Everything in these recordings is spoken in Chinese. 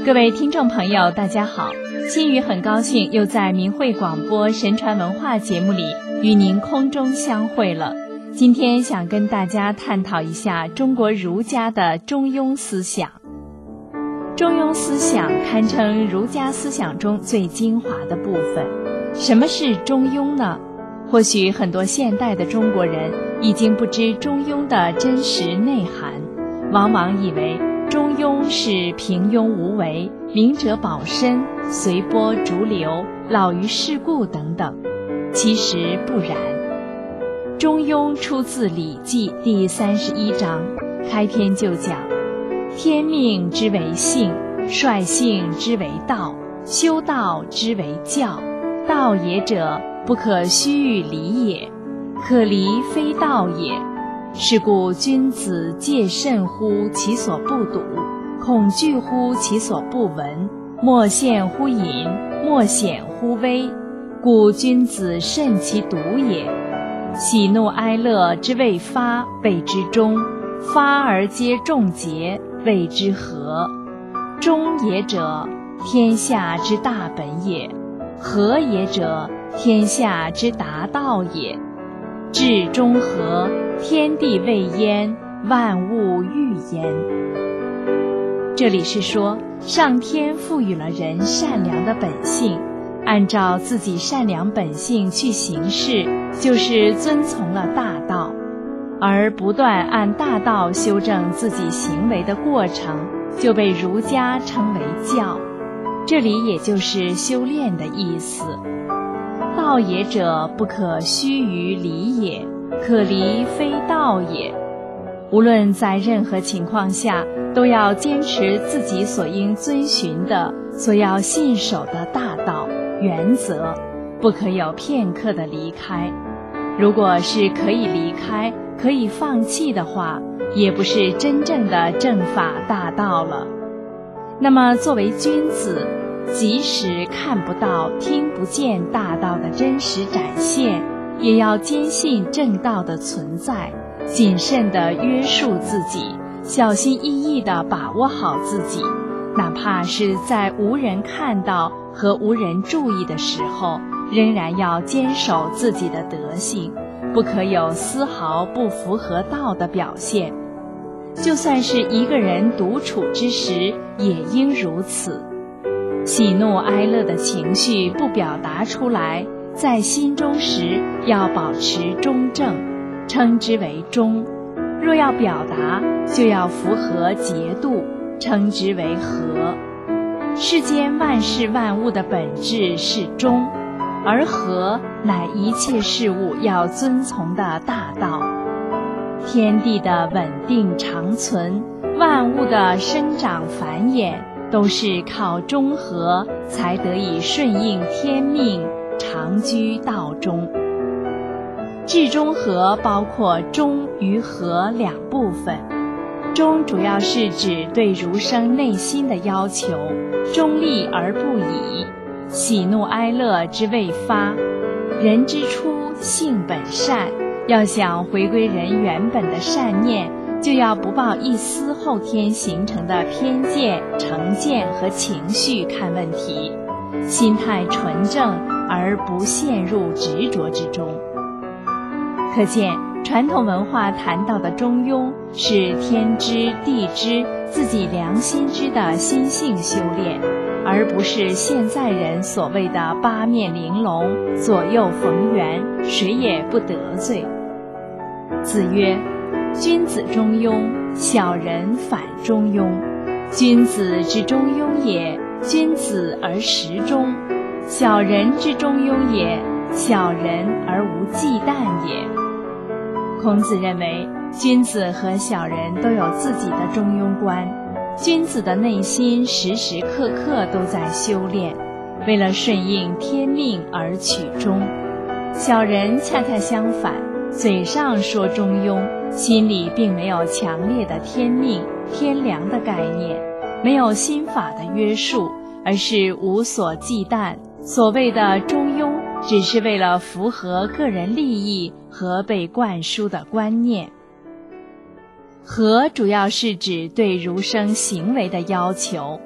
各位听众朋友，大家好，心语很高兴又在明慧广播神传文化节目里与您空中相会了。今天想跟大家探讨一下中国儒家的中庸思想。中庸思想堪称儒家思想中最精华的部分。什么是中庸呢？或许很多现代的中国人已经不知中庸的真实内涵，往往以为中庸是平庸无为、明哲保身、随波逐流、老于世故等等。其实不然。中庸出自《礼记》第31章，开篇就讲：天命之为性，率性之为道，修道之为教。道也者，不可须臾离也，可离非道也。是故君子戒慎乎其所不睹，恐惧乎其所不闻，莫陷乎隐，莫显乎微。故君子慎其独也。喜怒哀乐之未发，谓之中；发而皆众节，谓之和。中也者，天下之大本也；和也者，天下之达道也。至中和，天地未焉，万物欲焉。这里是说，上天赋予了人善良的本性，按照自己善良本性去行事，就是遵从了大道。而不断按大道修正自己行为的过程，就被儒家称为教。这里也就是修炼的意思。道也者，不可须臾离也，可离非道也。无论在任何情况下，都要坚持自己所应遵循的、所要信守的大道原则，不可有片刻的离开。如果是可以离开、可以放弃的话，也不是真正的正法大道了。那么作为君子，即使看不到、听不见大道的真实展现，也要坚信正道的存在，谨慎地约束自己，小心翼翼地把握好自己，哪怕是在无人看到和无人注意的时候，仍然要坚守自己的德性，不可有丝毫不符合道的表现。就算是一个人独处之时，也应如此。喜怒哀乐的情绪不表达出来，在心中时要保持中正，称之为中；若要表达，就要符合节度，称之为和。世间万事万物的本质是中，而和乃一切事物要遵从的大道。天地的稳定长存，万物的生长繁衍，都是靠中和才得以顺应天命，长居道中。至中和包括中与和两部分。中主要是指对儒生内心的要求，中立而不倚，喜怒哀乐之未发。人之初性本善，要想回归人原本的善念，就要不抱一丝后天形成的偏见、成见和情绪看问题，心态纯正而不陷入执着之中。可见传统文化谈到的中庸，是天知地知、自己良心知的心性修炼，而不是现在人所谓的八面玲珑、左右逢源，谁也不得罪。子曰：君子中庸，小人反中庸。君子之中庸也，君子而实中；小人之中庸也，小人而无忌惮也。孔子认为，君子和小人都有自己的中庸观，君子的内心时时刻刻都在修炼，为了顺应天命而取中；小人恰恰相反，嘴上说中庸，心里并没有强烈的天命、天良的概念，没有心法的约束，而是无所忌惮。所谓的中庸，只是为了符合个人利益和被灌输的观念。和主要是指对儒生行为的要求，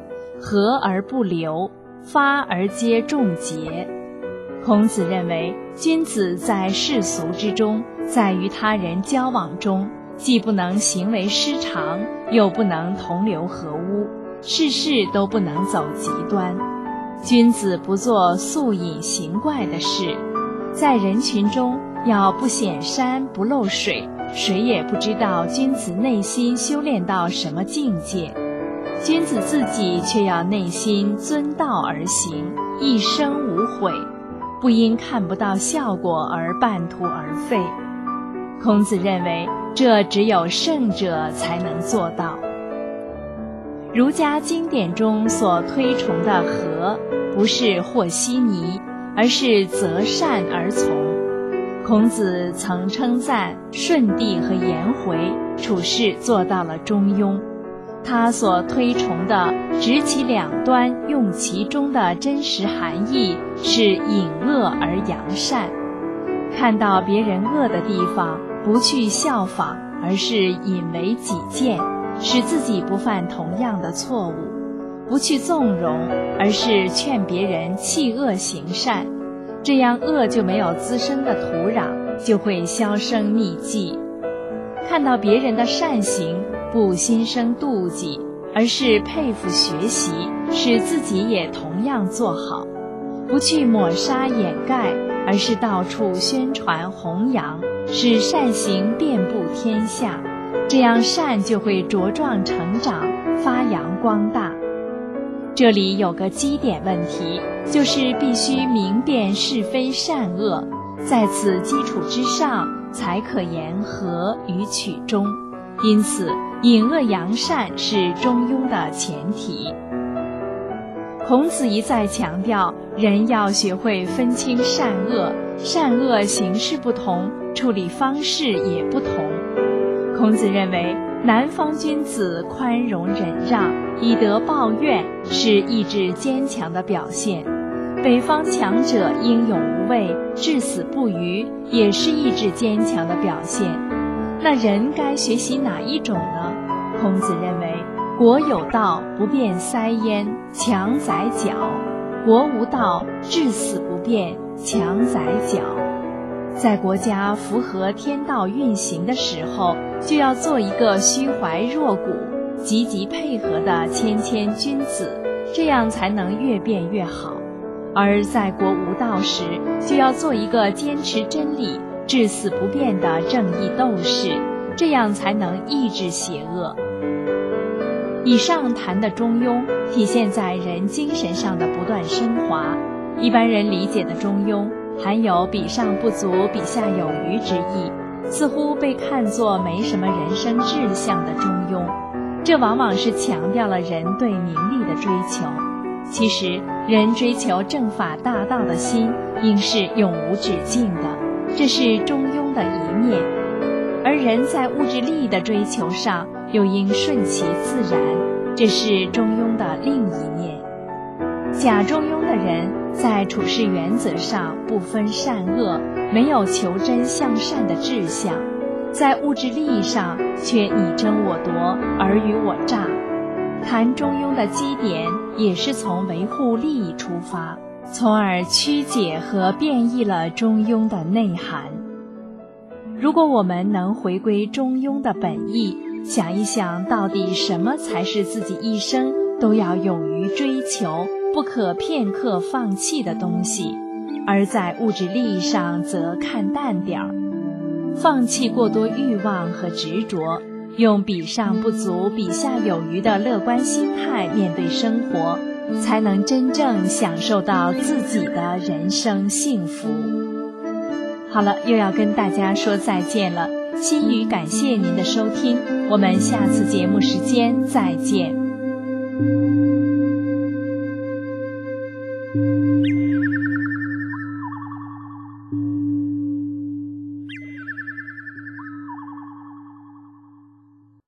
和而不流，发而皆众节。孔子认为，君子在世俗之中，在与他人交往中，既不能行为失常，又不能同流合污，事事都不能走极端。君子不做素隐形怪的事，在人群中要不显山不露水，谁也不知道君子内心修炼到什么境界。君子自己却要内心遵道而行，一生无悔，不因看不到效果而半途而废。孔子认为，这只有圣者才能做到。儒家经典中所推崇的和，不是和稀泥，而是择善而从。孔子曾称赞舜帝和颜回处事做到了中庸。他所推崇的执其两端，用其中的真实含义是隐恶而扬善。看到别人恶的地方，不去效仿，而是引为己见，使自己不犯同样的错误；不去纵容，而是劝别人弃恶行善，这样恶就没有滋生的土壤，就会销声匿迹。看到别人的善行，不心生妒忌，而是佩服学习，使自己也同样做好；不去抹杀掩盖，而是到处宣传弘扬，使善行遍布天下，这样善就会茁壮成长，发扬光大。这里有个基点问题，就是必须明辨是非善恶，在此基础之上，才可言和与取中。因此，隐恶扬善是中庸的前提。孔子一再强调，人要学会分清善恶，善恶形式不同，处理方式也不同。孔子认为，南方君子宽容忍让，以德报怨，是意志坚强的表现；北方强者英勇无畏，至死不渝，也是意志坚强的表现。那人该学习哪一种呢？孔子认为，国有道，不变塞焉，强宰矫；国无道，至死不变，强宰矫。在国家符合天道运行的时候，就要做一个虚怀若谷、积极配合的谦谦君子，这样才能越变越好；而在国无道时，就要做一个坚持真理、至死不变的正义斗士，这样才能抑制邪恶。以上谈的中庸，体现在人精神上的不断升华。一般人理解的中庸，含有比上不足，比下有余之意，似乎被看作没什么人生志向的中庸。这往往是强调了人对名利的追求。其实，人追求正法大道的心，应是永无止境的，这是中庸的一面。而人在物质利益的追求上，又应顺其自然，这是中庸的另一面。假中庸的人，在处事原则上不分善恶，没有求真向善的志向；在物质利益上却你争我夺，尔虞我诈。谈中庸的基点，也是从维护利益出发，从而曲解和变异了中庸的内涵。如果我们能回归中庸的本意，想一想到底什么才是自己一生都要勇于追求、不可片刻放弃的东西，而在物质利益上则看淡点儿，放弃过多欲望和执着，用比上不足，比下有余的乐观心态面对生活，才能真正享受到自己的人生幸福。好了，又要跟大家说再见了，心语感谢您的收听，我们下次节目时间再见。